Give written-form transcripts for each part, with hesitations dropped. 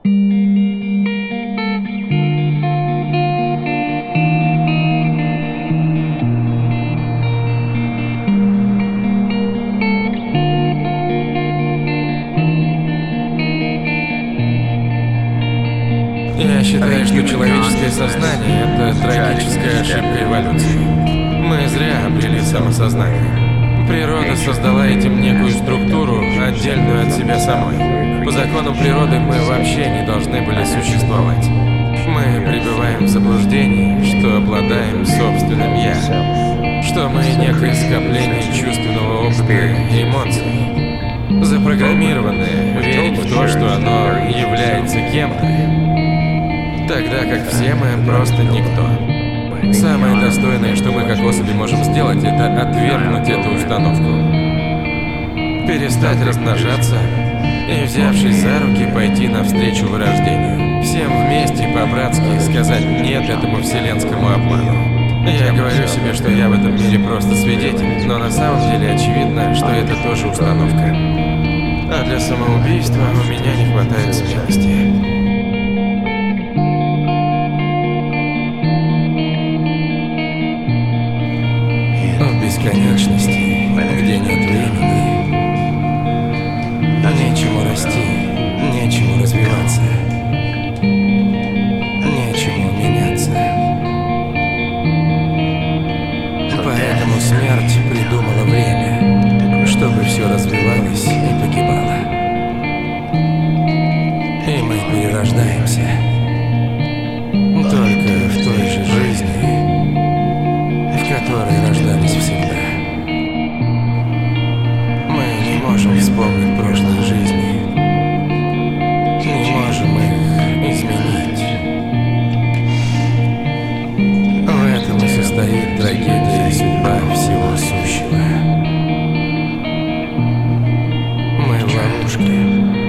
Я считаю, что человеческое сознание — это трагическая ошибка эволюции. Мы зря обрели самосознание. Природа создала этим некую структуру, отдельную от себя самой. По законам природы мы вообще не должны были существовать. Мы пребываем в заблуждении, что обладаем собственным «я», что мы некое скопление чувственного опыта и эмоций, запрограммированные верить в то, что оно является кем-то, тогда как все мы просто никто. Самое достойное, что мы как особи можем сделать, это отвергнуть эту установку. Перестать размножаться и, взявшись за руки, пойти навстречу вырождению. Всем вместе, по-братски, сказать «нет» этому вселенскому обману. Я говорю себе, что я в этом мире просто свидетель, но на самом деле очевидно, что это тоже установка. А для самоубийства у меня не хватает смелости. Бесконечности, где нет времени, нечему расти, нечему развиваться, нечему меняться. Поэтому смерть придумала время, чтобы все развивалось и погибало. И мы перерождаемся только в той же жизни, в которой рождались всегда. Мы не можем вспомнить прошлые жизни, не можем их изменить. В этом и состоит трагедия и судьба всего сущего. Мы в ловушке,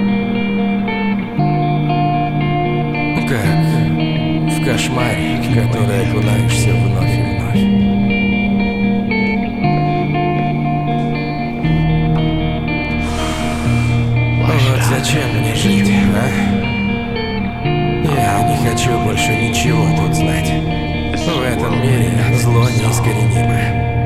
как в кошмаре, в который окунаешься вновь и вновь. Зачем мне жить, а? Я не хочу больше ничего тут знать. В этом мире зло неискоренимо.